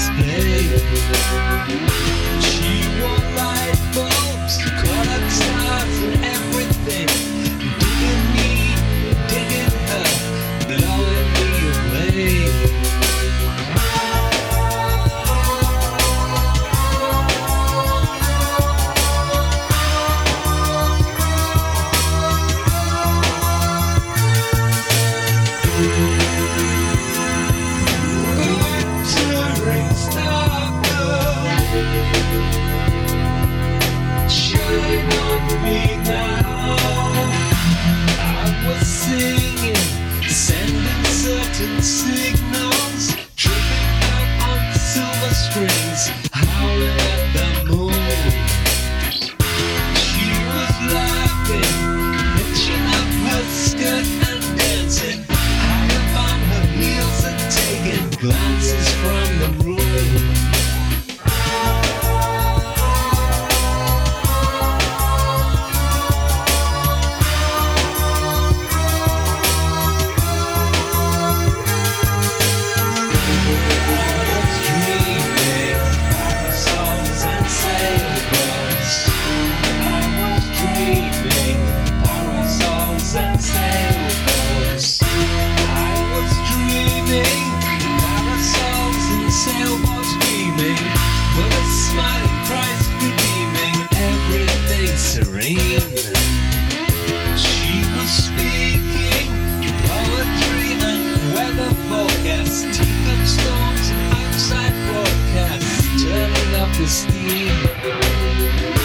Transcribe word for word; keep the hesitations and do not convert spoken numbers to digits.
display. She wore light bulbs, colored stars and everything. Digging me, digging her, blowing me away. Signals tripping out on silver strings, howling at the moon. She was laughing, hitching up her skirt and dancing high up on her heels and taking glances from the room. Sailboats beaming, with a smiling price redeeming everything serene. She was speaking poetry and weather forecasts, teacup storms and outside broadcasts, turning up the steam.